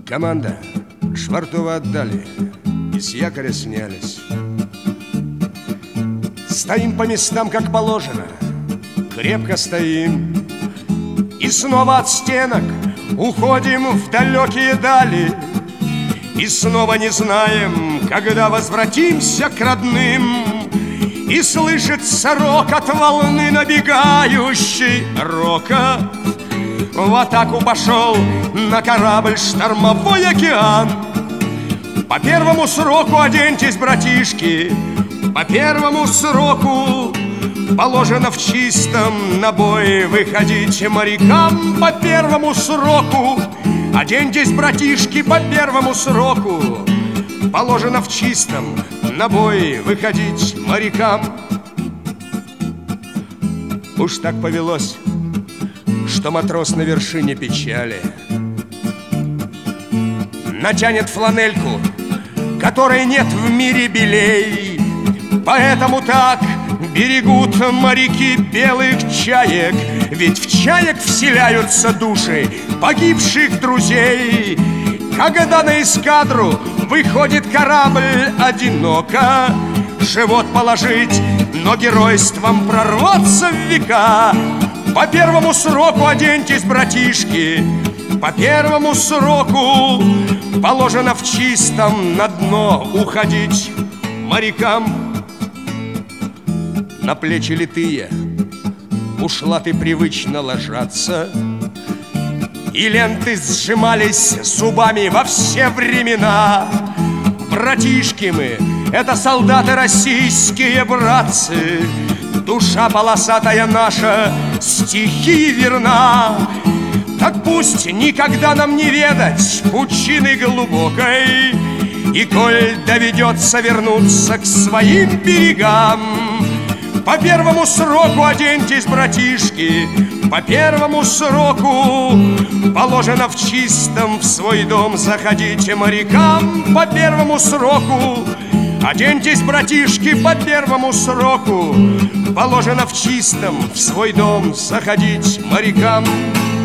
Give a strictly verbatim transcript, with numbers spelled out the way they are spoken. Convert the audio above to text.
Команда, Швартова отдали, и с якоря снялись. Стоим по местам, как положено, крепко стоим. И снова от стенок уходим в далекие дали. И снова не знаем, когда возвратимся к родным. И слышится рокот волны набегающей. Рокот в атаку пошел на корабль штормовой океан. По первому сроку оденьтесь, братишки, по первому сроку положено в чистом на бой выходить морякам. По первому сроку оденьтесь, братишки, по первому сроку положено в чистом на бой выходить морякам. Уж так повелось, что матрос на вершине печали натянет фланельку, которой нет в мире белей. Поэтому так берегут моряки белых чаек, ведь в чаек вселяются души погибших друзей. Когда на эскадру выходит корабль одиноко живот положить, но геройством прорваться в века. По первому сроку оденьтесь, братишки, по первому сроку положено в чистом на дно уходить морякам. На плечи литые бушлаты привычно ложатся, и ленты сжимались зубами во все времена. Братишки мы, это солдаты российские, братцы. Душа полосатая наша стихии верна. Так пусть никогда нам не ведать пучины глубокой, и коль доведется вернуться к своим берегам, по первому сроку оденьтесь, братишки, по первому сроку положено в чистом в свой дом заходите морякам. По первому сроку оденьтесь, братишки, по первому сроку положено в чистом в свой дом заходить морякам.